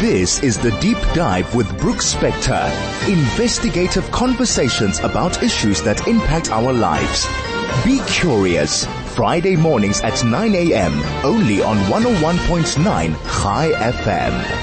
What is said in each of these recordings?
This is The Deep Dive with Brooks Spector. Investigative conversations about issues that impact our lives. Be curious. Friday mornings at 9 a.m. only on 101.9 High FM.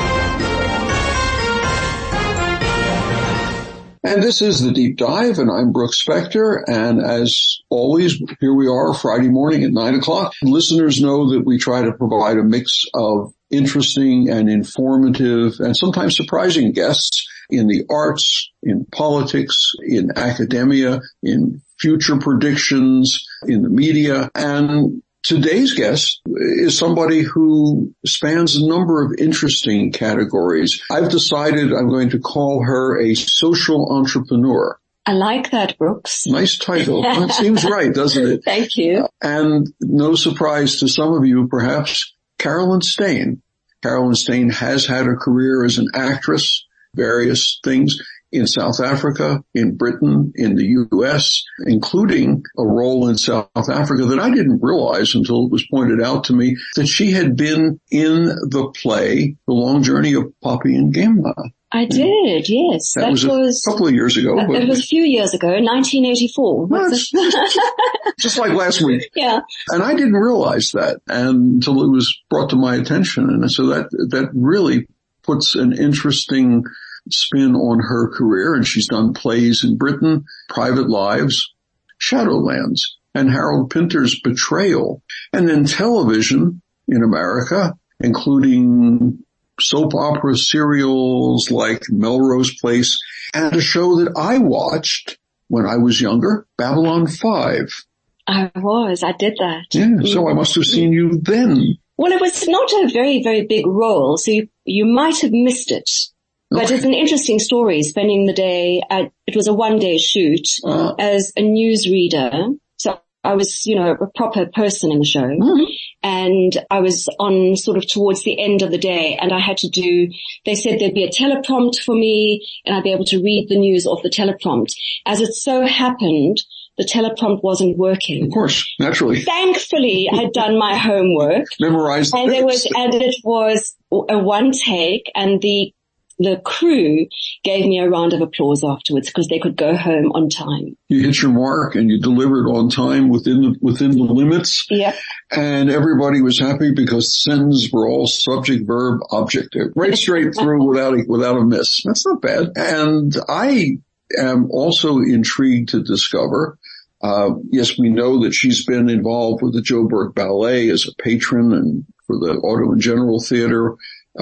And this is The Deep Dive, and I'm Brooks Spector, and as always, here we are Friday morning at 9 o'clock. Listeners know that we try to provide a mix of interesting and informative and sometimes surprising guests in the arts, in politics, in academia, in future predictions, in the media, and today's guest is somebody who spans a number of interesting categories. I've decided I'm going to call her a social entrepreneur. I like that, Brooks. Nice title. It seems right, doesn't it? Thank you. And no surprise to some of you, perhaps, Carolyn Steyn. Carolyn Steyn has had a career as an actress, various things in South Africa, in Britain, in the U.S., including a role in South Africa that I didn't realize until it was pointed out to me that she had been in the play, The Long Journey of Poppy and Gamla. I did, yes. That was a couple of years ago. It was a few years ago, 1984. Well, just like last week. Yeah. And I didn't realize that until it was brought to my attention. And so that really puts an interesting spin on her career, and she's done plays in Britain, Private Lives, Shadowlands, and Harold Pinter's Betrayal, and then television in America, including soap opera serials like Melrose Place, and a show that I watched when I was younger, Babylon 5. I did that. Yeah, so I must have seen you then. Well, it was not a very, very big role, so you might have missed it. But Okay. It's an interesting story, spending the day it was a one-day shoot as a newsreader. So I was, a proper person in the show. Mm-hmm. And I was on sort of towards the end of the day, and I had to they said there'd be a teleprompt for me and I'd be able to read the news off the teleprompt. As it so happened, the teleprompt wasn't working. Of course, naturally. Thankfully, I had done my homework. Memorized and it was a one take, and the crew gave me a round of applause afterwards because they could go home on time. You hit your mark and you delivered on time within the limits. Yeah. And everybody was happy because sentences were all subject, verb, object, right straight through without a miss. That's not bad. And I am also intrigued to discover, yes, we know that she's been involved with the Joburg Ballet as a patron and for the Auto and General Theater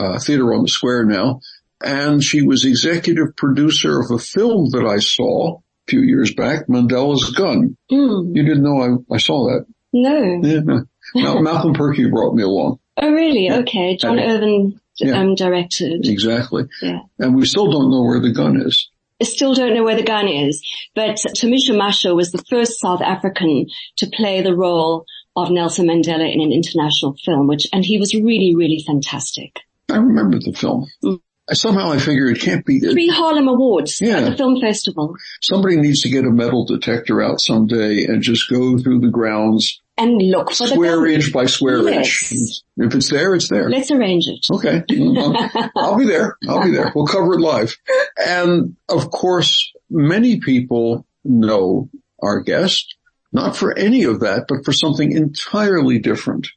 on the Square now. And she was executive producer of a film that I saw a few years back, Mandela's Gun. Mm. You didn't know I saw that? No. Yeah. Malcolm Perky brought me along. Oh, really? Yeah. Okay. John Irvin directed. Exactly. Yeah. And we still don't know where the gun is. I still don't know where the gun is, but Tamisha Masho was the first South African to play the role of Nelson Mandela in an international film, and he was really, really fantastic. I remember the film. Mm. Somehow I figure it can't be. 3 Harlem Awards at the film festival. Somebody needs to get a metal detector out someday and just go through the grounds and look for square inch by square inch. If it's there, it's there. Let's arrange it. Okay. I'll be there. We'll cover it live. And of course, many people know our guest, not for any of that, but for something entirely different.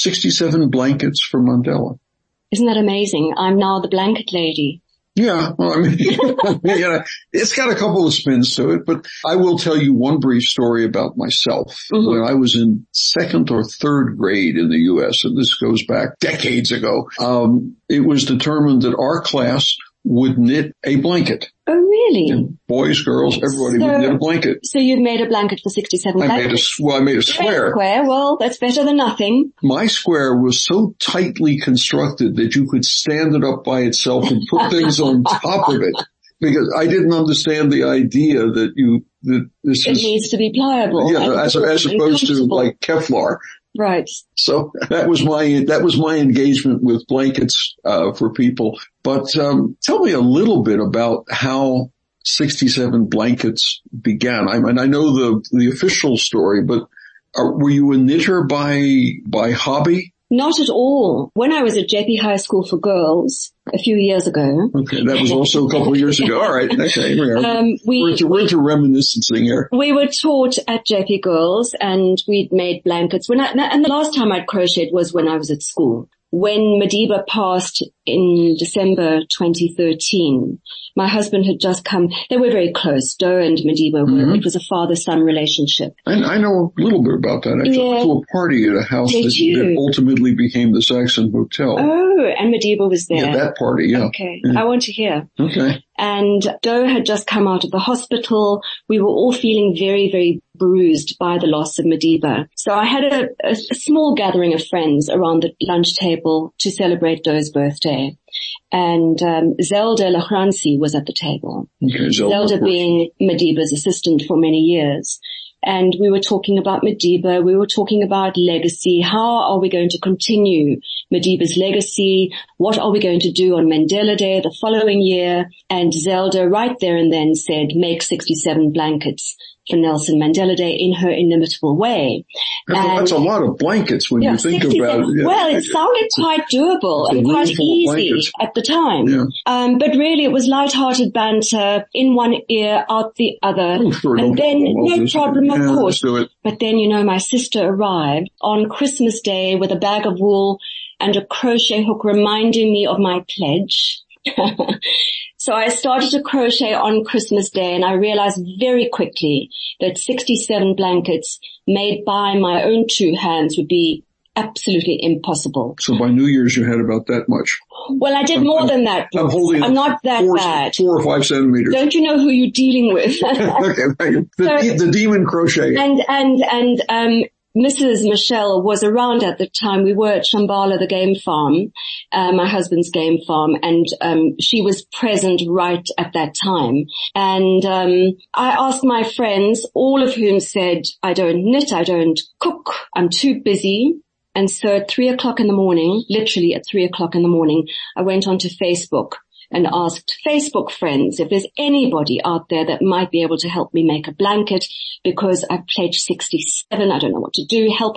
67 blankets for Mandela. Isn't that amazing? I'm now the blanket lady. Yeah, well, I mean, it's got a couple of spins to it, but I will tell you one brief story about myself. Mm-hmm. When I was in 2nd or 3rd grade in the U.S., and this goes back decades ago, it was determined that our class would knit a blanket. Oh, really? And boys, girls, everybody would knit a blanket. So you've made a blanket for 67 blankets? I made a square. Well, that's better than nothing. My square was so tightly constructed that you could stand it up by itself and put things on top of it. Because I didn't understand the idea that this needs to be pliable. Yeah, as opposed to like Kevlar. Right. So that was my engagement with blankets, for people. But, tell me a little bit about how 67 blankets began. I mean, I know the official story, but were you a knitter by hobby? Not at all. When I was at JP High School for Girls, a few years ago. Okay, that was also a couple of years ago. All right, okay, we're into reminiscing here. We were taught at JP Girls, and we'd made blankets. And the last time I'd crocheted was when I was at school. When Madiba passed in December 2013, my husband had just come. They were very close. Doe and Madiba were. It was a father-son relationship. I know a little bit about that. I went to a party at a house that ultimately became the Saxon Hotel. Oh, and Madiba was there. Yeah, that party, yeah. Okay, yeah. I want to hear. Okay. And Doe had just come out of the hospital. We were all feeling very, very bruised by the loss of Madiba. So I had a small gathering of friends around the lunch table to celebrate Doe's birthday. And Zelda Lachransi was at the table. Okay, Zelda being Madiba's assistant for many years. And we were talking about Madiba. We were talking about legacy. How are we going to continue Madiba's legacy? What are we going to do on Mandela Day the following year? And Zelda right there and then said, make 67 blankets for Nelson Mandela Day in her inimitable way. That's a lot of blankets when you think about it. Well, it sounded quite doable and quite easy at the time. Yeah. But really it was light-hearted banter, in one ear, out the other. Oh, sure, and then, no problem, of course. Let's do it. But then, my sister arrived on Christmas Day with a bag of wool and a crochet hook reminding me of my pledge. So I started to crochet on Christmas Day, and I realized very quickly that 67 blankets made by my own two hands would be absolutely impossible. So by New Year's you had about that much. Well, I did more than that. I'm not that bad. 4 or 5 centimeters. Don't you know who you're dealing with? Okay, the demon crochet. And Mrs. Michelle was around at the time. We were at Shambhala, the game farm, my husband's game farm, and she was present right at that time. And I asked my friends, all of whom said, I don't knit, I don't cook, I'm too busy. And so at 3 o'clock in the morning, literally at 3 o'clock in the morning, I went onto Facebook and asked Facebook friends if there's anybody out there that might be able to help me make a blanket, because I've pledged 67. I don't know what to do. Help.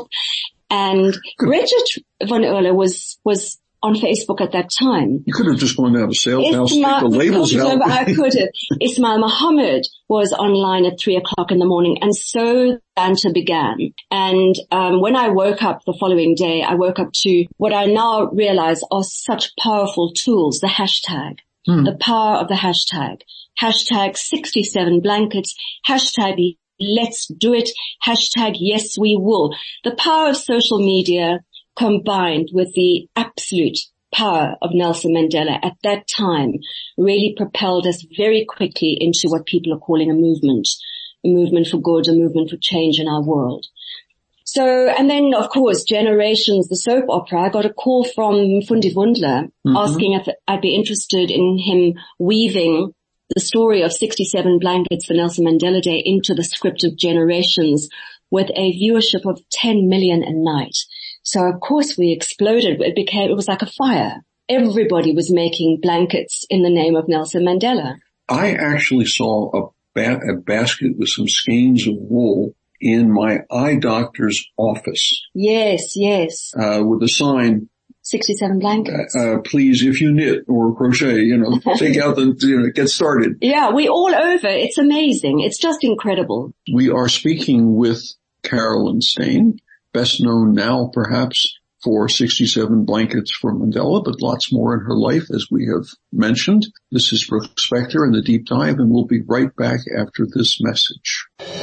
And Bridget van Oerle was on Facebook at that time. You could have just gone down to sales house, take the labels out. I could have. Ismail Muhammad was online at 3 o'clock in the morning, and so banter began. And when I woke up the following day, I woke up to what I now realize are such powerful tools, the hashtag. The power of the hashtag. Hashtag 67 blankets. Hashtag let's do it. Hashtag yes we will. The power of social media combined with the absolute power of Nelson Mandela at that time really propelled us very quickly into what people are calling a movement for good, a movement for change in our world. So, and then of course, Generations, the soap opera, I got a call from Mfundi Wundler asking if I'd be interested in him weaving the story of 67 blankets for Nelson Mandela Day into the script of Generations with a viewership of 10 million a night. So of course we exploded. It was like a fire. Everybody was making blankets in the name of Nelson Mandela. I actually saw a basket with some skeins of wool in my eye doctor's office. Yes. With a sign. 67 blankets. Please, if you knit or crochet, take out get started. Yeah, we all over. It's amazing. It's just incredible. We are speaking with Carolyn Steyn, best known now perhaps for 67 blankets for Mandela, but lots more in her life, as we have mentioned. This is Brooke Spector in the Deep Dive, and we'll be right back after this message.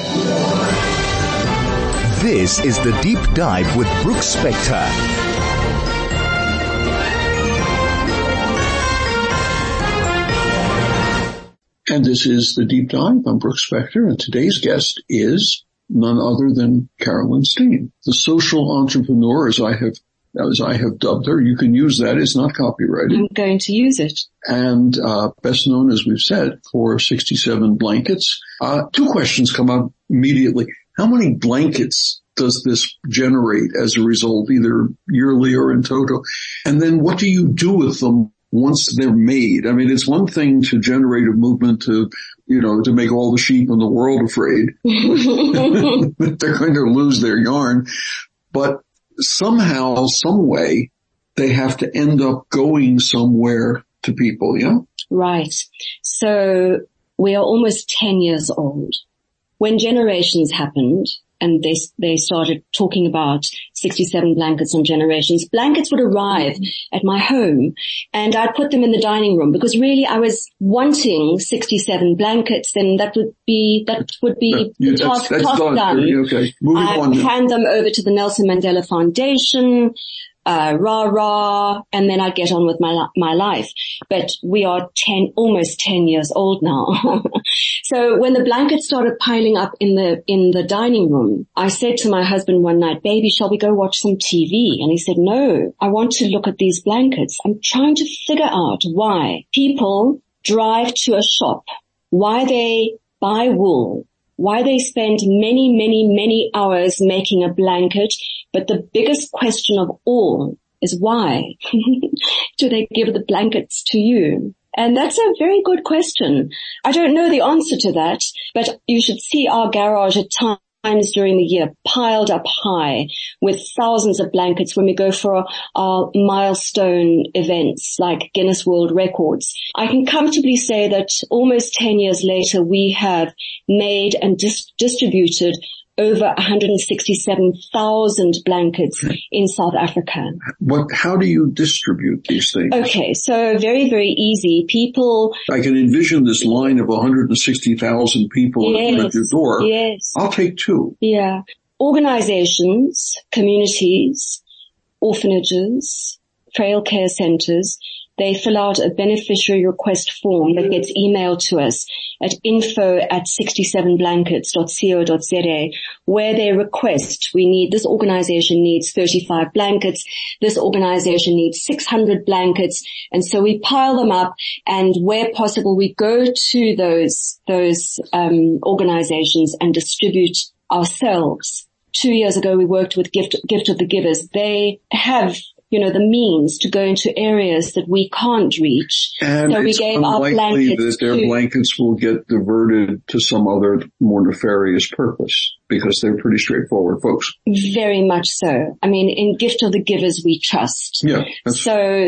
This is the Deep Dive with Brooke Spector. And this is the Deep Dive. I'm Brooke Spector, and today's guest is none other than Carolyn Steyn, the social entrepreneur, as I have dubbed her. You can use that. It's not copyrighted. I'm going to use it. And best known, as we've said, for 67 blankets. 2 questions come up immediately. How many blankets does this generate as a result, either yearly or in total? And then what do you do with them once they're made? I mean, it's one thing to generate a movement to make all the sheep in the world afraid that they're going to lose their yarn. But somehow, some way, they have to end up going somewhere to people, yeah? Right. So we are almost 10 years old. When Generations happened, and they started talking about 67 blankets on Generations, blankets would arrive at my home and I'd put them in the dining room because really I was wanting 67 blankets, and that would be the task done. Okay. Moving on. I'd hand them over to the Nelson Mandela Foundation, and then I'd get on with my life. But we are almost 10 years old now. So when the blankets started piling up in the dining room, I said to my husband one night, baby, shall we go watch some TV? And he said, no, I want to look at these blankets. I'm trying to figure out why people drive to a shop, why they buy wool, why they spend many, many, many hours making a blanket. But the biggest question of all is why do they give the blankets to you? And that's a very good question. I don't know the answer to that, but you should see our garage at times during the year piled up high with thousands of blankets when we go for our milestone events like Guinness World Records. I can comfortably say that almost 10 years later, we have made and distributed over 167,000 blankets in South Africa. How do you distribute these things? Okay, so very, very easy. I can envision this line of 160,000 people at your door. Yes. I'll take two. Yeah. Organizations, communities, orphanages, frail care centers, they fill out a beneficiary request form that gets emailed to us at info@67blankets.co.za, where they request, this organization needs 35 blankets, this organization needs 600 blankets, and so we pile them up, and where possible we go to those organizations and distribute ourselves. 2 years ago we worked with Gift of the Givers. They have the means to go into areas that we can't reach. And so we gave our blankets that their blankets will get diverted to some other more nefarious purpose because they're pretty straightforward folks. Very much so. I mean, in Gift of the Givers we trust. Yeah. So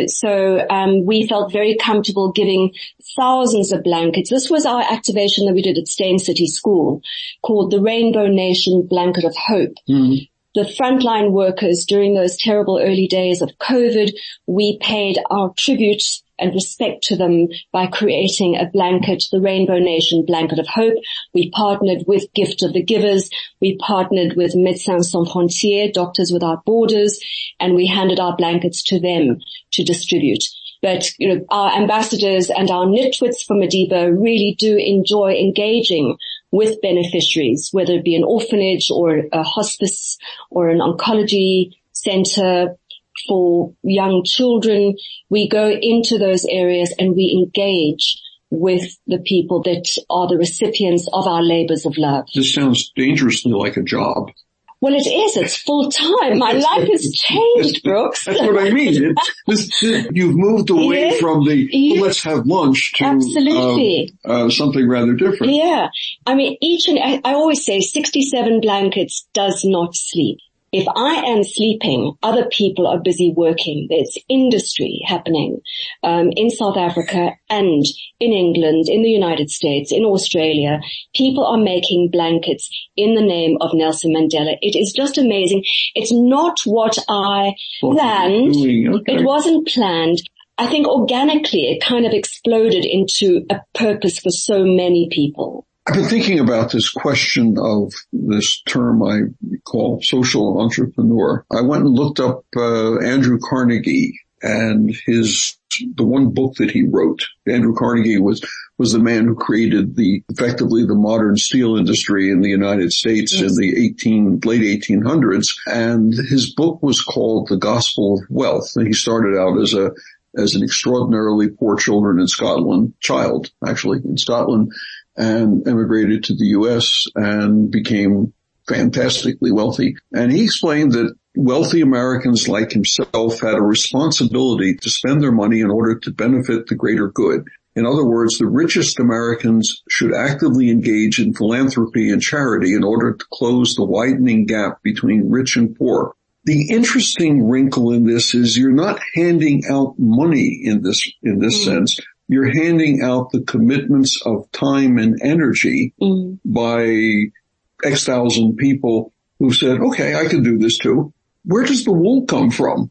we felt very comfortable giving thousands of blankets. This was our activation that we did at Steyn City School called the Rainbow Nation Blanket of Hope. Mm-hmm. The frontline workers during those terrible early days of COVID, we paid our tribute and respect to them by creating a blanket, the Rainbow Nation Blanket of Hope. We partnered with Gift of the Givers. We partnered with Médecins Sans Frontières, Doctors Without Borders, and we handed our blankets to them to distribute. But, our ambassadors and our nitwits from Madiba really do enjoy engaging with beneficiaries, whether it be an orphanage or a hospice or an oncology center for young children. We go into those areas and we engage with the people that are the recipients of our labors of love. This sounds dangerously like a job. Well, it is. It's full time. My life has changed, Brooks. That's what I mean. You've moved away from let's have lunch to absolutely something rather different. Yeah. I mean, I always say 67 blankets does not sleep. If I am sleeping, other people are busy working. There's industry happening in South Africa and in England, in the United States, in Australia. People are making blankets in the name of Nelson Mandela. It is just amazing. It's not what I planned. Okay. It wasn't planned. I think organically it kind of exploded into a purpose for so many people. I've been thinking about this question of this term I call social entrepreneur. I went and looked up Andrew Carnegie and the one book that he wrote. Andrew Carnegie was the man who created effectively the modern steel industry in the United States in the late 1800s. And his book was called The Gospel of Wealth. And he started out as an extraordinarily poor child in Scotland, and emigrated to the U.S. and became fantastically wealthy. And he explained that wealthy Americans like himself had a responsibility to spend their money in order to benefit the greater good. In other words, the richest Americans should actively engage in philanthropy and charity in order to close the widening gap between rich and poor. The interesting wrinkle in this is you're not handing out money in this sense. You're handing out the commitments of time and energy by X thousand people who said, okay, I can do this too. Where does the wool come from?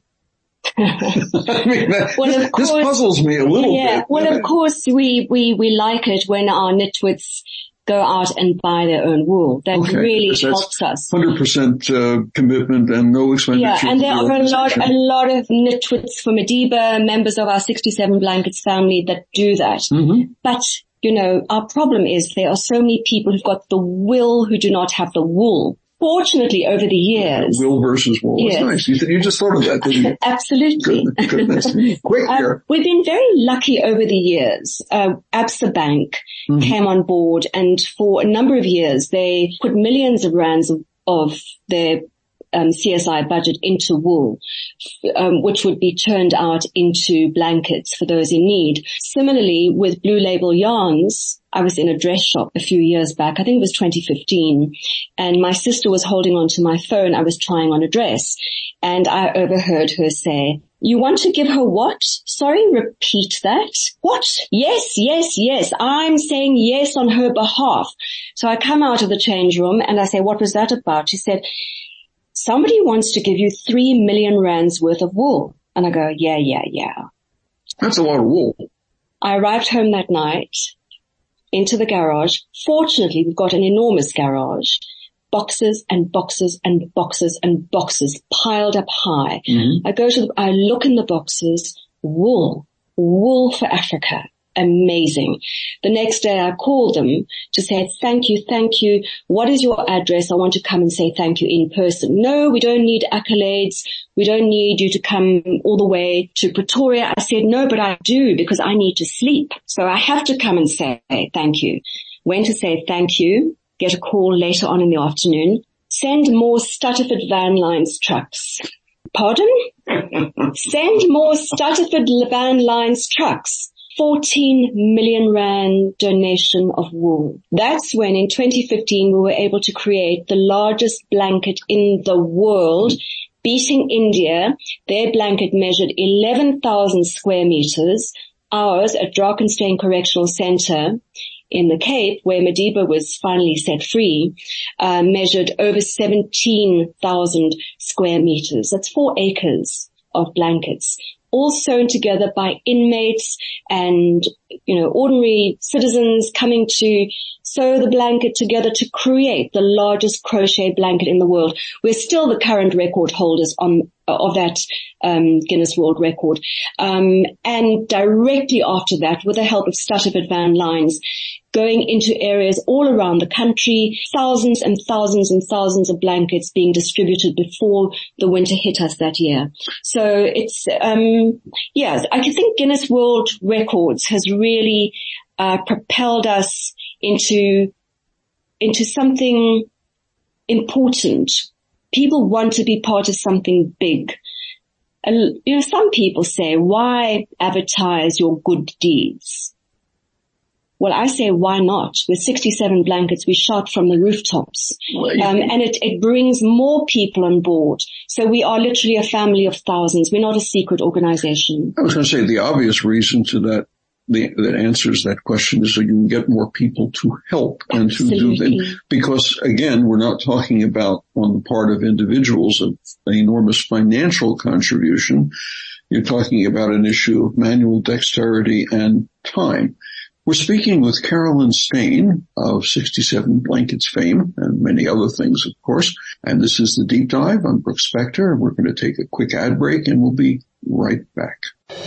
I mean, this puzzles me a little bit. Well, of course, we like it when our nitwits go out and buy their own wool. That really helps us. 100% commitment and no expenditure. Yeah, and there are a lot of nitwits from Madiba, members of our 67 Blankets family that do that. But, our problem is there are so many people who've got the will who do not have the wool. Fortunately, over the years. Will versus wool. Yes. That's nice. You just thought of that, didn't you? Absolutely. Goodness. Quick here. We've been very lucky over the years. Absa Bank came on board, and for a number of years they put millions of rands of their CSI budget into wool, which would be turned out into blankets for those in need. Similarly, with Blue Label Yarns, I was in a dress shop a few years back, I think it was 2015, and my sister was holding onto my phone. I was trying on a dress, and I overheard her say, "You want to give her what? Sorry, repeat that. What? Yes. I'm saying yes on her behalf." So I come out of the change room and I say, "What was that about?" She said, "Somebody wants to give you 3 million rands worth of wool." And I go, yeah. That's a lot of wool. I arrived home that night into the garage. Fortunately, we've got an enormous garage. Boxes and boxes and boxes and boxes piled up high. I look in the boxes, wool for Africa. Amazing. The next day I called them to say, thank you. What is your address? I want to come and say thank you in person. No, we don't need accolades. We don't need you to come all the way to Pretoria. I said, no, but I do, because I need to sleep. So I have to come and say thank you. Went to say thank you, get a call later on in the afternoon. Send more Stutterford Van Lines trucks. Pardon? Send more Stutterford Van Lines trucks. 14 million rand donation of wool. That's when in 2015 we were able to create the largest blanket in the world, beating India. Their blanket measured 11,000 square meters. Ours at Drakensberg Correctional Center in the Cape, where Madiba was finally set free, measured over 17,000 square meters. That's 4 acres of blankets, all sewn together by inmates and, ordinary citizens coming to sew the blanket together to create the largest crochet blanket in the world. We're still the current record holders of that Guinness World Record. And directly after that, with the help of Stutterford Van Lines, going into areas all around the country, thousands and thousands and thousands of blankets being distributed before the winter hit us that year. So it's, I think Guinness World Records has really propelled us into something important. People want to be part of something big. Some people say, why advertise your good deeds? Well, I say, why not? With 67 blankets, we shout from the rooftops. And it brings more people on board. So we are literally a family of thousands. We're not a secret organization. I was going to say the obvious reason to that answers that question is so you can get more people to help and to do things. Because again, we're not talking about on the part of individuals an enormous financial contribution. You're talking about an issue of manual dexterity and time. We're speaking with Carolyn Stain of 67 Blankets fame and many other things, of course. And this is The Deep Dive. I'm Brooks Spector. We're going to take a quick ad break and we'll be right back.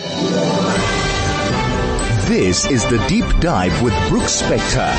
This is The Deep Dive with Brooks Spector.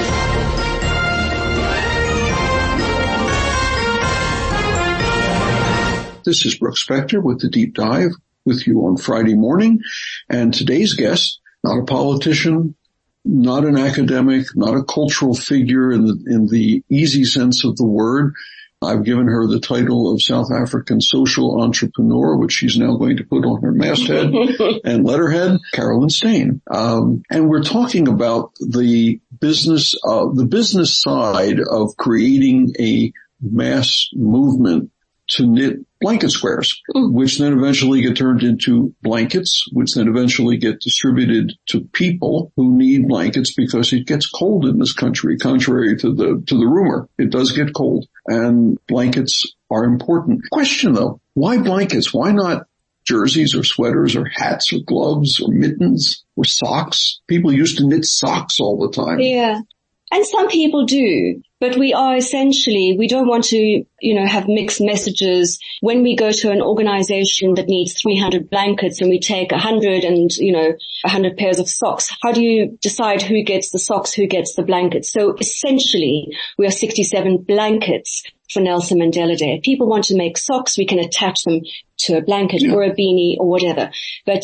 This is Brooks Spector with The Deep Dive with you on Friday morning. And today's guest, not a politician, not an academic, not a cultural figure in the easy sense of the word. I've given her the title of South African social entrepreneur, which she's now going to put on her masthead and letterhead, Carolyn Stain. And we're talking about the business side of creating a mass movement to knit blanket squares, which then eventually get turned into blankets, which then eventually get distributed to people who need blankets because it gets cold in this country, contrary to the rumor. It does get cold, and blankets are important. Question though, why blankets? Why not jerseys or sweaters or hats or gloves or mittens or socks? People used to knit socks all the time. Yeah. And some people do, but we don't want to, have mixed messages. When we go to an organization that needs 300 blankets and we take 100 and, 100 pairs of socks, how do you decide who gets the socks, who gets the blankets? So essentially, we are 67 blankets for Nelson Mandela Day. If people want to make socks, we can attach them to a blanket or a beanie or whatever. But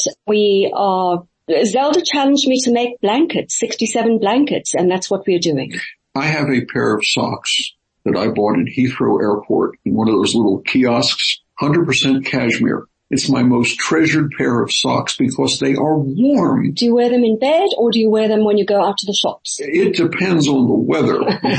Zelda challenged me to make blankets, 67 blankets, and that's what we're doing. I have a pair of socks that I bought at Heathrow Airport in one of those little kiosks, 100% cashmere. It's my most treasured pair of socks because they are warm. Do you wear them in bed or do you wear them when you go out to the shops? It depends on the weather.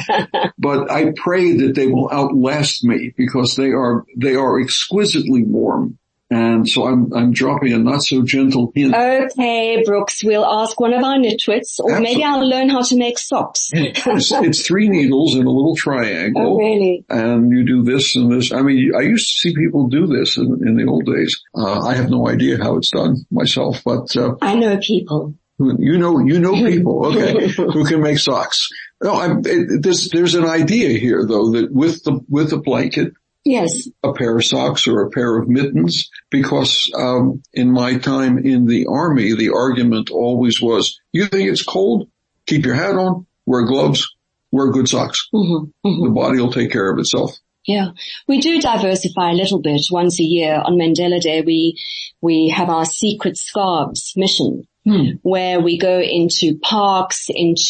But I pray that they will outlast me because they are exquisitely warm. And so I'm dropping a not so gentle hint. Okay, Brooks, we'll ask one of our nitwits, or maybe I'll learn how to make socks. It's 3 needles in a little triangle. Oh, really? And you do this and this. I mean, I used to see people do this in the old days. I have no idea how it's done myself, but I know people. You know people, okay, who can make socks. No, there's an idea here though that with the blanket, yes, a pair of socks or a pair of mittens, because in my time in the Army, the argument always was, you think it's cold? Keep your hat on, wear gloves, wear good socks. The body will take care of itself. Yeah. We do diversify a little bit. Once a year on Mandela Day, we have our Secret Scarves mission. Where we go into parks,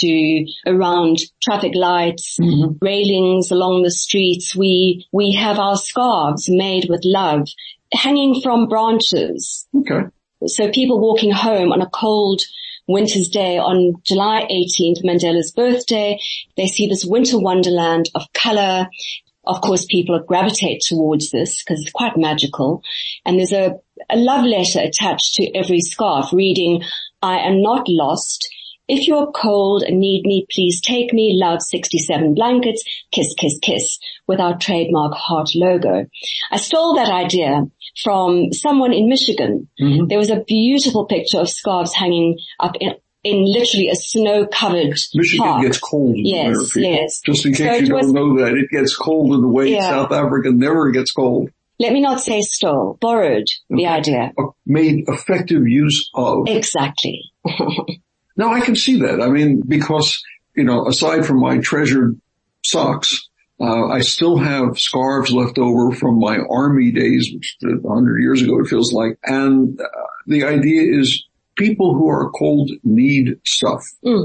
around traffic lights, railings along the streets. We have our scarves made with love, hanging from branches. Okay. So people walking home on a cold winter's day on July 18th, Mandela's birthday, they see this winter wonderland of color. Of course, people gravitate towards this because it's quite magical. And there's a love letter attached to every scarf reading, I am not lost. If you're cold and need me, please take me. Love, 67 blankets. Kiss, kiss, kiss. With our trademark heart logo. I stole that idea from someone in Michigan. There was a beautiful picture of scarves hanging up in literally a snow-covered Michigan park. Gets cold in the winter. Yes. Just in case you don't know that, it gets cold in the way South Africa never gets cold. Let me not say stole, borrowed the idea. Made effective use of. Exactly. Now I can see that. I mean, because, aside from my treasured socks, I still have scarves left over from my Army days, which 100 years ago it feels like. And the idea is people who are cold need stuff.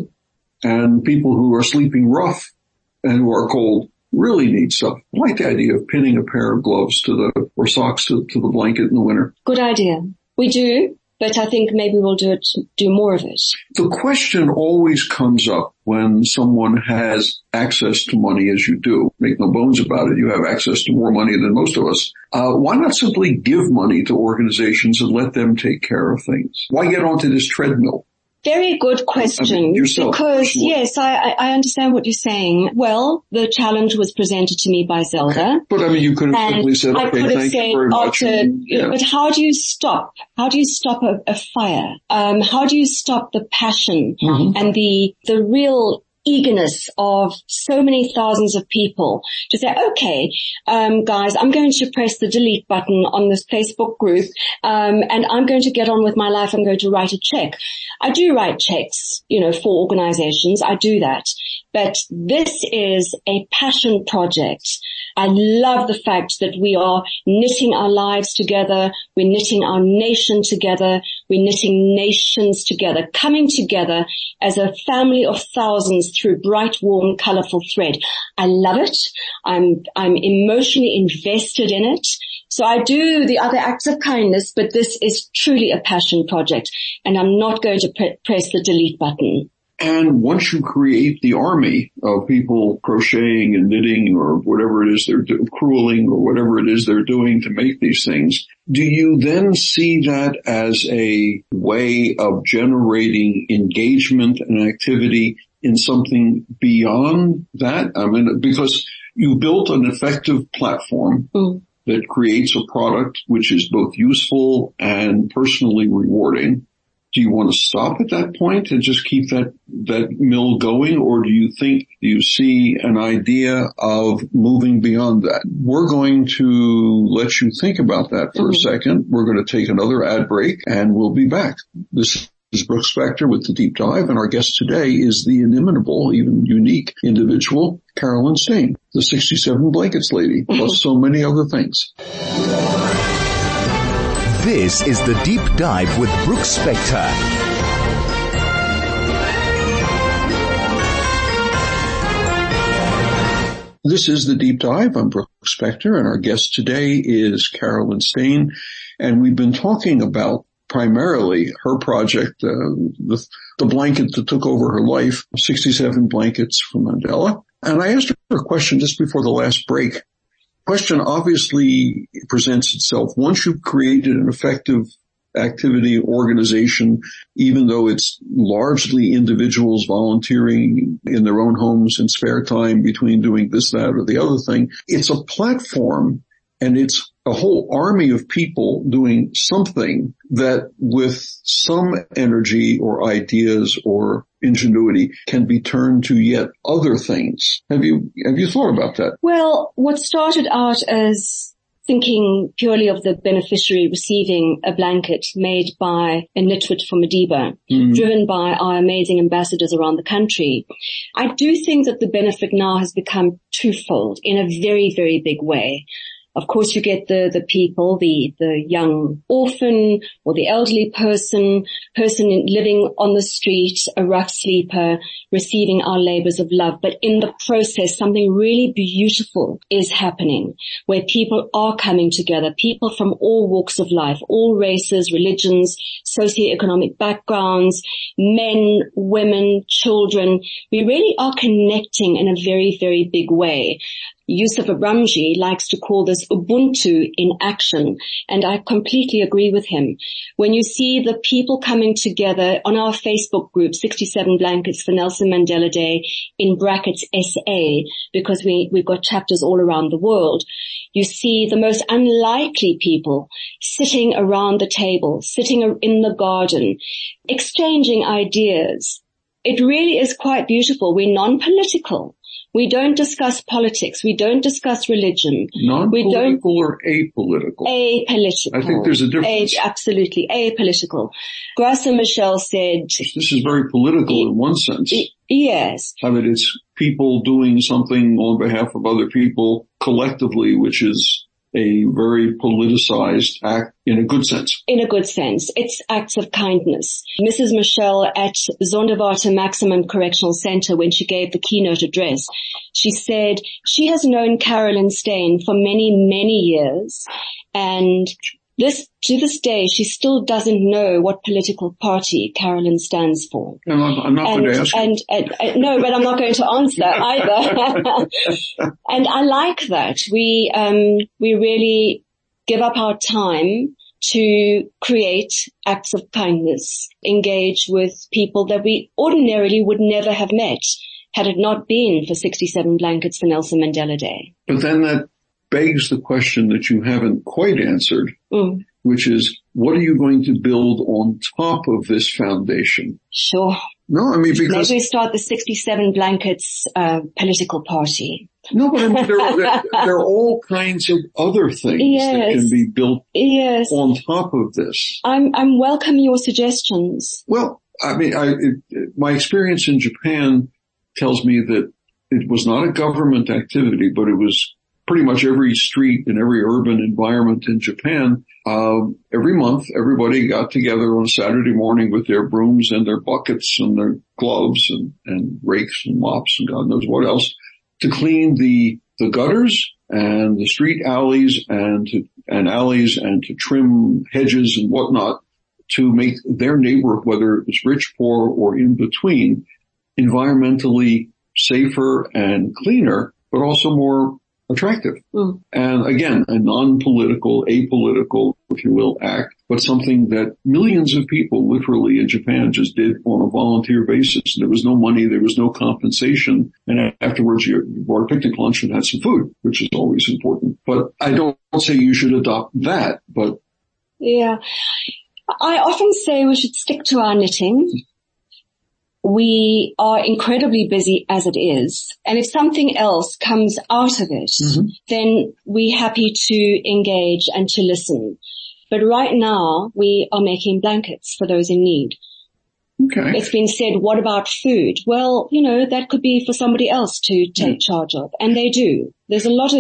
And people who are sleeping rough and who are cold really need stuff. I like the idea of pinning a pair of gloves or socks to the blanket in the winter. Good idea. We do, but I think maybe we'll do more of it. The question always comes up when someone has access to money, as you do. Make no bones about it. You have access to more money than most of us. Why not simply give money to organizations and let them take care of things? Why get onto this treadmill? Very good question. Because, yes, I understand what you're saying. Well, the challenge was presented to me by Zelda. But I mean, you could have simply said, okay, thank you very much. But how do you stop? How do you stop a fire? How do you stop the passion and the real eagerness of so many thousands of people to say, okay, guys, I'm going to press the delete button on this Facebook group, and I'm going to get on with my life. I'm going to write a check. I do write checks, for organizations. I do that. But this is a passion project. I love the fact that we are knitting our lives together. We're knitting our nation together. We're knitting nations together, coming together as a family of thousands through bright, warm, colorful thread. I love it. I'm emotionally invested in it. So I do the other acts of kindness, but this is truly a passion project, and I'm not going to press the delete button. And once you create the army of people crocheting and knitting or whatever it is they're doing, crewing or whatever it is they're doing to make these things, do you then see that as a way of generating engagement and activity in something beyond that? I mean, because you built an effective platform that creates a product which is both useful and personally rewarding. Do you want to stop at that point and just keep that mill going, or do you see an idea of moving beyond that? We're going to let you think about that for a second. We're going to take another ad break and we'll be back. This is Brooks Spector with The Deep Dive, and our guest today is the inimitable, even unique individual, Carolyn Stain, the 67 Blankets lady, plus so many other things. This is The Deep Dive with Brooks Spector. This is The Deep Dive. I'm Brooks Spector, and our guest today is Carolyn Stain, and we've been talking about primarily her project, the blanket that took over her life, 67 Blankets for Mandela. And I asked her a question just before the last break. Question obviously presents itself. Once you've created an effective activity organization, even though it's largely individuals volunteering in their own homes in spare time between doing this, that, or the other thing, it's a platform and it's a whole army of people doing something that with some energy or ideas or ingenuity can be turned to yet other things. Have you thought about that? Well, what started out as thinking purely of the beneficiary receiving a blanket made by a Knitwit for Madiba, driven by our amazing ambassadors around the country, I do think that the benefit now has become twofold in a very, very big way. Of course, you get the people, the young orphan or the elderly person living on the street, a rough sleeper, receiving our labors of love. But in the process, something really beautiful is happening where people are coming together, people from all walks of life, all races, religions, socioeconomic backgrounds, men, women, children. We really are connecting in a very, very big way. Yusuf Abramji likes to call this Ubuntu in action, and I completely agree with him. When you see the people coming together on our Facebook group, 67 Blankets for Nelson Mandela Day, in brackets SA, because we've got chapters all around the world, you see the most unlikely people sitting around the table, sitting in the garden, exchanging ideas. It really is quite beautiful. We're non-political. We don't discuss politics. We don't discuss religion. Non-political or apolitical? Apolitical. I think there's a difference. Absolutely. Apolitical. Graça Machel said... This is very political in one sense. Yes. I mean, it's people doing something on behalf of other people collectively, which is a very politicized act in a good sense. In a good sense. It's acts of kindness. Mrs. Michelle at Zonderwater Maximum Correctional Center, when she gave the keynote address, she said she has known Carolyn Stain for many, many years, and to this day, she still doesn't know what political party Carolyn stands for. No, I'm not going to ask you. No, but I'm not going to answer either. And I like that. We really give up our time to create acts of kindness, engage with people that we ordinarily would never have met had it not been for 67 Blankets for Nelson Mandela Day. But then that begs the question that you haven't quite answered, which is, what are you going to build on top of this foundation? Sure. No, I mean, because... Maybe start the 67 Blankets political party. No, but I mean, there are all kinds of other things that can be built on top of this. I'm welcome your suggestions. Well, I mean, my experience in Japan tells me that it was not a government activity, but it was pretty much every street in every urban environment in Japan. Every month, everybody got together on a Saturday morning with their brooms and their buckets and their gloves and rakes and mops and God knows what else to clean the gutters and the street alleys and to trim hedges and whatnot to make their neighborhood, whether it was rich, poor, or in between, environmentally safer and cleaner, but also more attractive. And again, a non-political, apolitical, if you will, act, but something that millions of people literally in Japan just did on a volunteer basis. There was no money, there was no compensation, and afterwards you brought a picnic lunch and had some food, which is always important. But I don't say you should adopt that, but... Yeah. I often say we should stick to our knitting. We are incredibly busy as it is. And if something else comes out of it, then we're happy to engage and to listen. But right now, we are making blankets for those in need. Okay. It's been said, what about food? Well, that could be for somebody else to take charge of. And they do. There's a lot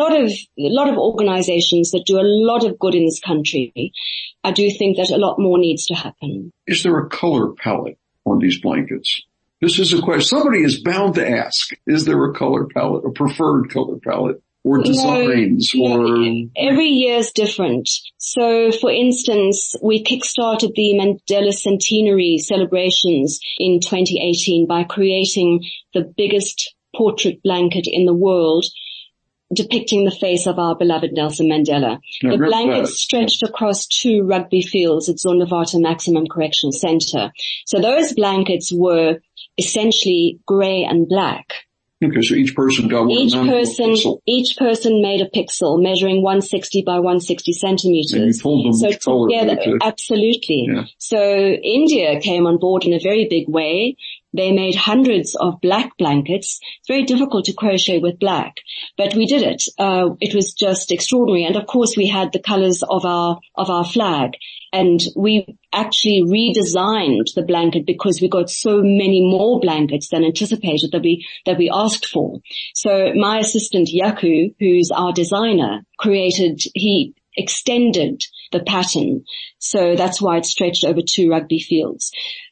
of organizations that do a lot of good in this country. I do think that a lot more needs to happen. Is there a color palette on these blankets? This is a question somebody is bound to ask. Is there a color palette, a preferred color palette, or designs, or... Every year is different. So, for instance, we kickstarted the Mandela Centenary celebrations in 2018 by creating the biggest portrait blanket in the world, depicting the face of our beloved Nelson Mandela. The blanket stretched across 2 rugby fields at Zonderwater Maximum Correctional Center. So those blankets were essentially grey and black. Okay, so each person got one. Each person made a pixel measuring 160 by 160 centimeters. And you told them which color they could. Absolutely. Yeah. So India came on board in a very big way. They made hundreds of black blankets. It's very difficult to crochet with black, but we did it. It was just extraordinary. And of course we had the colors of our flag, and we actually redesigned the blanket because we got so many more blankets than anticipated that we asked for. So my assistant Yaku, who's our designer, he extended the pattern. So that's why it stretched over 2 rugby fields.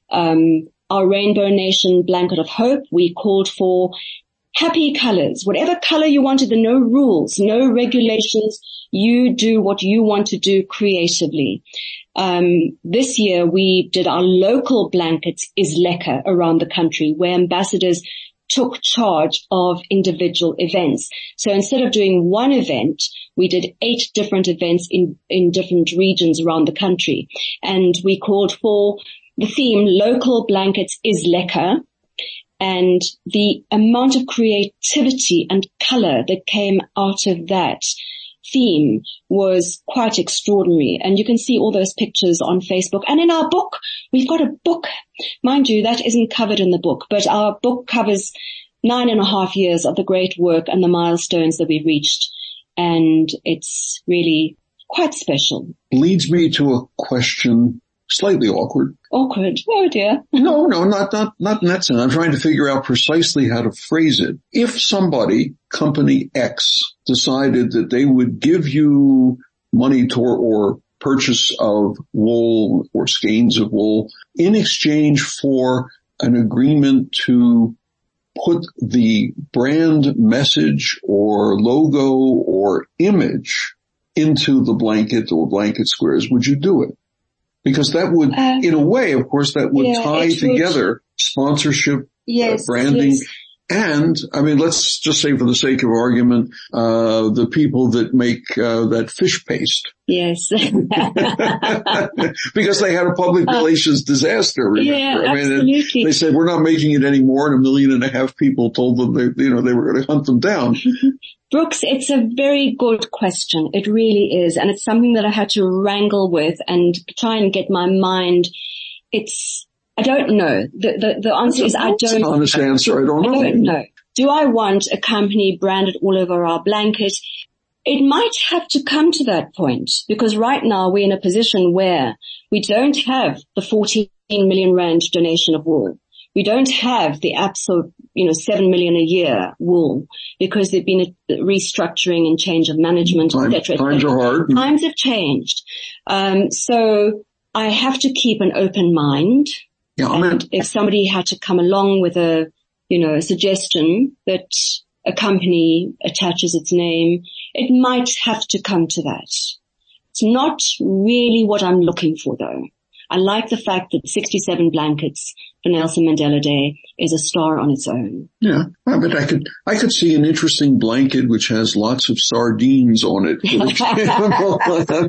Our Rainbow Nation blanket of hope, we called for happy colors. Whatever color you wanted, there are no rules, no regulations. You do what you want to do creatively. This year we did our local blankets is lekker around the country, where ambassadors took charge of individual events. So instead of doing one event, we did 8 different events in different regions around the country. And we called for the theme, local blankets is lekker. And the amount of creativity and color that came out of that theme was quite extraordinary. And you can see all those pictures on Facebook. And in our book, we've got a book. Mind you, that isn't covered in the book, but our book covers 9.5 years of the great work and the milestones that we've reached. And it's really quite special. Leads me to a question, slightly awkward. Awkward? Oh dear. No, not in that sense. I'm trying to figure out precisely how to phrase it. If somebody, company X, decided that they would give you money or purchase of wool or skeins of wool in exchange for an agreement to put the brand message or logo or image into the blanket or blanket squares, would you do it? Because that would, in a way, of course, that would tie together sponsorship, branding, and, I mean, let's just say for the sake of argument, the people that make that fish paste. Yes. Because they had a public relations disaster, remember? Yeah, I mean, absolutely. they said, we're not making it anymore, and 1.5 million people told them they were going to hunt them down. Brooks, it's a very good question. It really is. And it's something that I had to wrangle with and try and get my mind. I don't know. The answer is I don't know. That's an honest answer. I don't know. I don't know. Do I want a company branded all over our blanket? It might have to come to that point, because right now we're in a position where we don't have the 14 million rand donation of wool. We don't have the absolute, 7 million a year wool, because there've been a restructuring and change of management, etc. Times are hard. Times have changed. So I have to keep an open mind. Yeah, and if somebody had to come along with a suggestion that a company attaches its name, it might have to come to that. It's not really what I'm looking for, though. I like the fact that 67 blankets for Nelson Mandela Day is a star on its own. Yeah, but I could see an interesting blanket which has lots of sardines on it, for example.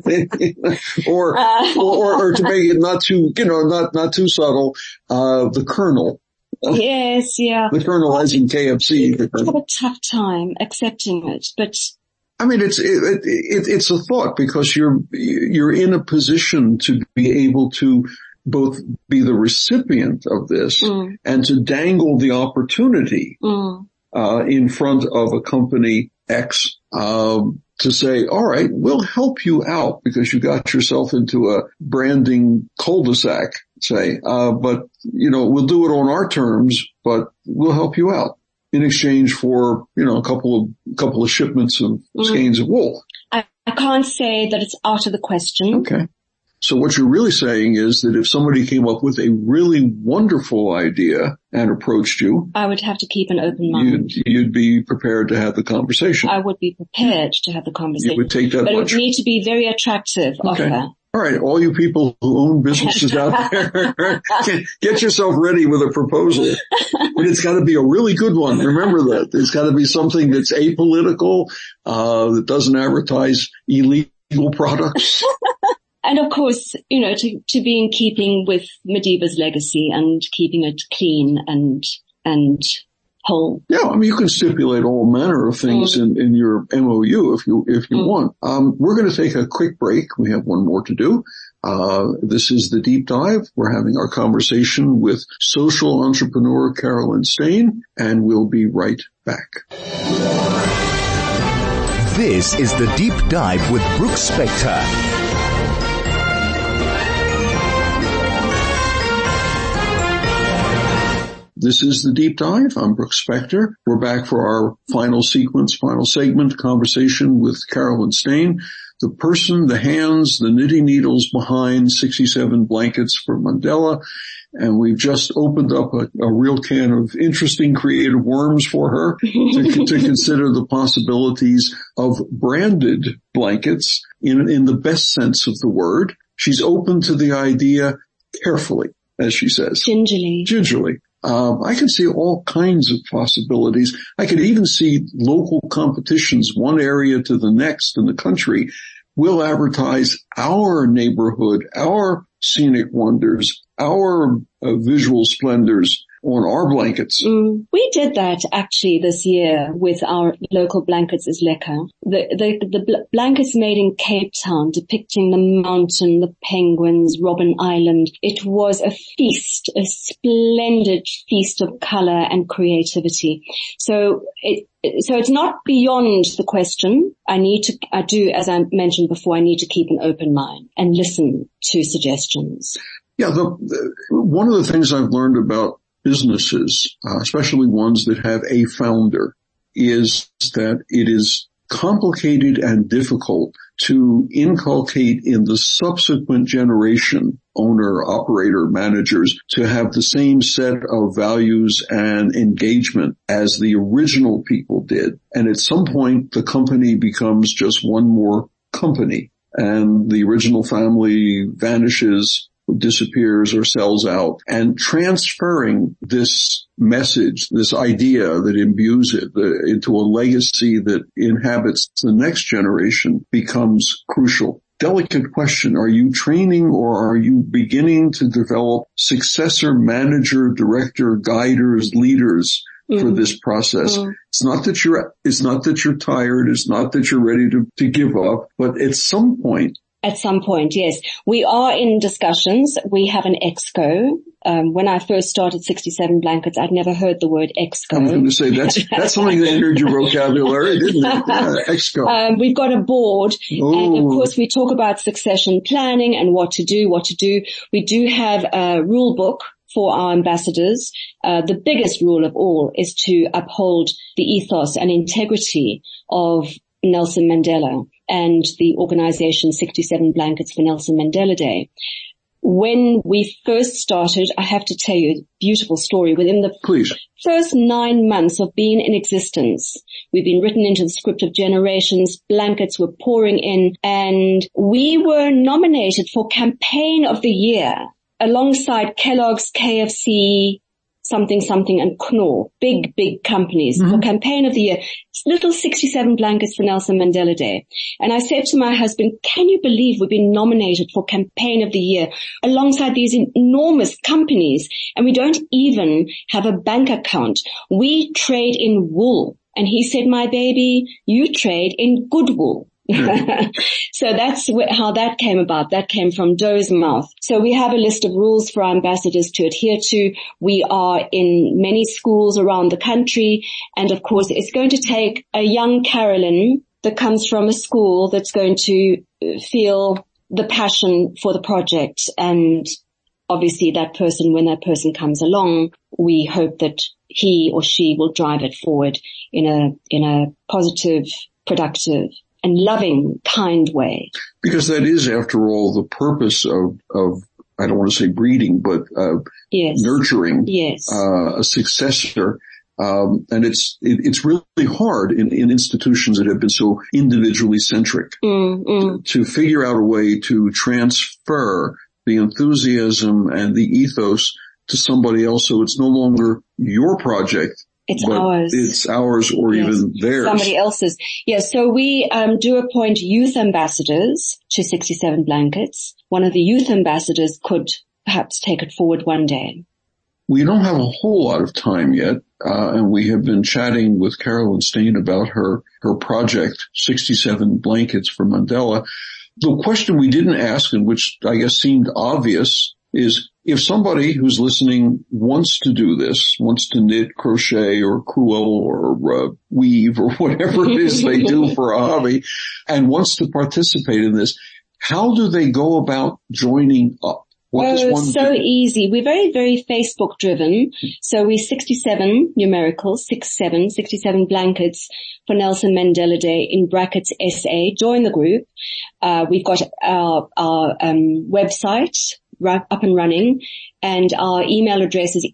or to make it not too subtle, the Colonel. Yes, yeah. The Colonel as in KFC. I have a tough time accepting it, but I mean, it's a thought, because you're in a position to be able to both be the recipient of this and to dangle the opportunity in front of a company X to say, all right, we'll help you out because you got yourself into a branding cul-de-sac, say, but we'll do it on our terms, but we'll help you out in exchange for, a couple of shipments of skeins of wool. I can't say that it's out of the question. Okay. So what you're really saying is that if somebody came up with a really wonderful idea and approached you, I would have to keep an open mind. You'd be prepared to have the conversation. I would be prepared to have the conversation. You would take that but much. It would need to be very attractive offer. All right, all you people who own businesses out there, get yourself ready with a proposal. But it's got to be a really good one. Remember that. It's got to be something that's apolitical, that doesn't advertise illegal products. And of course, to be in keeping with Madiba's legacy and keeping it clean and whole. Yeah, I mean, you can stipulate all manner of things in your MOU if you want. We're going to take a quick break. We have one more to do. This is the Deep Dive. We're having our conversation with social entrepreneur Carolyn Steyn, and we'll be right back. This is the Deep Dive with Brooks Spector. This is the Deep Dive. I'm Brooks Spector. We're back for our final segment, conversation with Carolyn Steyn, the person, the hands, the knitting needles behind 67 blankets for Mandela. And we've just opened up a real can of interesting creative worms for her to consider the possibilities of branded blankets in the best sense of the word. She's open to the idea carefully, as she says. Gingerly. I can see all kinds of possibilities. I could even see local competitions, one area to the next in the country. We'll advertise our neighborhood, our scenic wonders, our visual splendors on our blankets. We did that actually this year with our local Blankets is Lekker. The blankets made in Cape Town depicting the mountain, the penguins, Robben Island. It was a feast, a splendid feast of color and creativity. So it's not beyond the question. I do, as I mentioned before, I need to keep an open mind and listen to suggestions. Yeah, one of the things I've learned about businesses, especially ones that have a founder, is that it is complicated and difficult to inculcate in the subsequent generation, owner, operator, managers, to have the same set of values and engagement as the original people did. And at some point, the company becomes just one more company, and the original family vanishes, disappears, or sells out. And transferring this message, this idea that imbues it into a legacy that inhabits the next generation becomes crucial. Delicate question. Are you training, or are you beginning to develop successor manager, director, guiders, leaders for this process? It's not that you're tired. It's not that you're ready to give up, but at some point, yes. We are in discussions. We have an exco. When I first started 67 Blankets, I'd never heard the word exco. I was going to say that's something that entered your vocabulary, didn't it? Yeah, exco. We've got a board, and of course we talk about succession planning and what to do. We do have a rule book for our ambassadors. The biggest rule of all is to uphold the ethos and integrity of Nelson Mandela and the organization 67 Blankets for Nelson Mandela Day. when we first started, I have to tell you a beautiful story. Within the first 9 months of being in existence, we've been written into the script of generations, blankets were pouring in, and we were nominated for Campaign of the Year alongside Kellogg's, KFC, something, and Knorr, big companies, for Campaign of the Year. Little 67 blankets for Nelson Mandela Day. And I said to my husband, can you believe we've been nominated for Campaign of the Year alongside these enormous companies, and we don't even have a bank account? We trade in wool. And he said, my baby, you trade in good wool. So that's how that came about. That came from Doe's mouth. So we have a list of rules for our ambassadors to adhere to. We are in many schools around the country. And of course, it's going to take a young Carolyn that comes from a school that's going to feel the passion for the project. And obviously when that person comes along, we hope that he or she will drive it forward in a positive, productive, and loving, kind way. Because that is, after all, the purpose of I don't want to say breeding, but nurturing a successor. And it's really hard in institutions that have been so individually centric to figure out a way to transfer the enthusiasm and the ethos to somebody else. So it's no longer your project. It's ours. It's ours or even theirs. Somebody else's. Yes, so we do appoint youth ambassadors to 67 Blankets. One of the youth ambassadors could perhaps take it forward one day. We don't have a whole lot of time yet, and we have been chatting with Carolyn Steyn about her project, 67 Blankets for Mandela. The question we didn't ask, and which I guess seemed obvious, is if somebody who's listening wants to do this, wants to knit, crochet, or quill, or weave, or whatever it is they do for a hobby, and wants to participate in this, how do they go about joining up? So easy. We're very, very Facebook driven. So we're 67 numerical, 67 Blankets for Nelson Mandela Day in brackets SA. Join the group. We've got our website up and running, and our email address is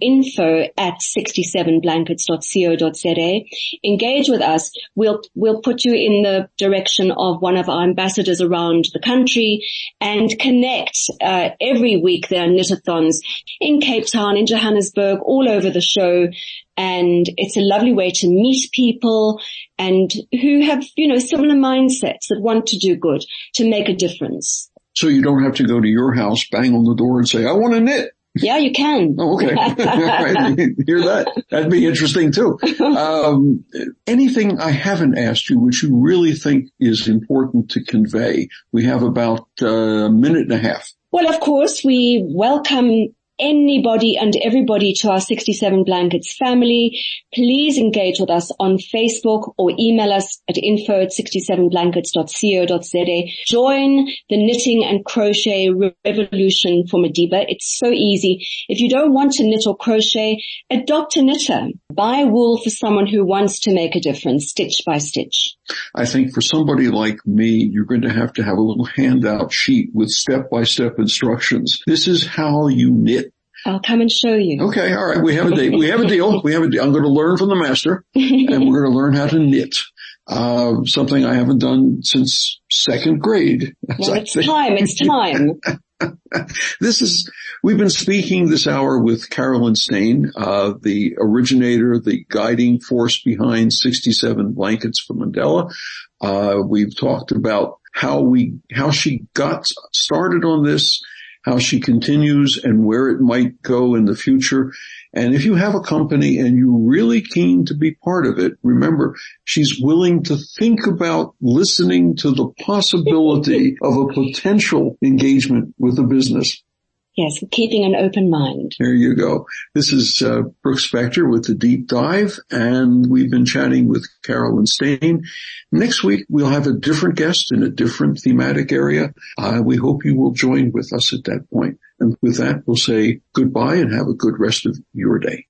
info@67blankets.co.za. Engage with us. We'll put you in the direction of one of our ambassadors around the country and connect. Every week there are knit-a-thons in Cape Town, in Johannesburg, all over the show. And it's a lovely way to meet people and who have, similar mindsets that want to do good, to make a difference. So you don't have to go to your house, bang on the door and say, I want to knit. Yeah, you can. Oh, okay. All right. Hear that? That'd be interesting too. Anything I haven't asked you, which you really think is important to convey? We have about a minute and a half. Well, of course, we welcome anybody and everybody to our 67 Blankets family. Please engage with us on Facebook or email us at info@67blankets.co.za. Join the knitting and crochet revolution for Madiba. It's so easy. If you don't want to knit or crochet, adopt a knitter. Buy wool for someone who wants to make a difference, stitch by stitch. I think for somebody like me, you're going to have a little handout sheet with step-by-step instructions. This is how you knit. I'll come and show you. Okay, all right. We have a date. We have a deal. I'm going to learn from the master, and we're going to learn how to knit. Something I haven't done since second grade. Well, it's time. We've been speaking this hour with Carolyn Steyn, the originator, the guiding force behind 67 Blankets for Mandela. We've talked about how she got started on this, how she continues, and where it might go in the future. And if you have a company and you're really keen to be part of it, remember, she's willing to think about listening to the possibility of a potential engagement with a business. Yes, keeping an open mind. There you go. This is Brooke Spector with The Deep Dive, and we've been chatting with Carolyn Steyn. Next week, we'll have a different guest in a different thematic area. We hope you will join with us at that point. And with that, we'll say goodbye and have a good rest of your day.